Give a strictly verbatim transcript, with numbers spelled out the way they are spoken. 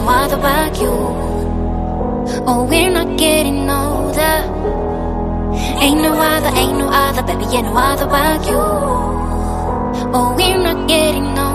other like you. Oh, we're not getting older. Ain't no other, ain't no other, baby, ain't no other like you. Oh, we're not getting older.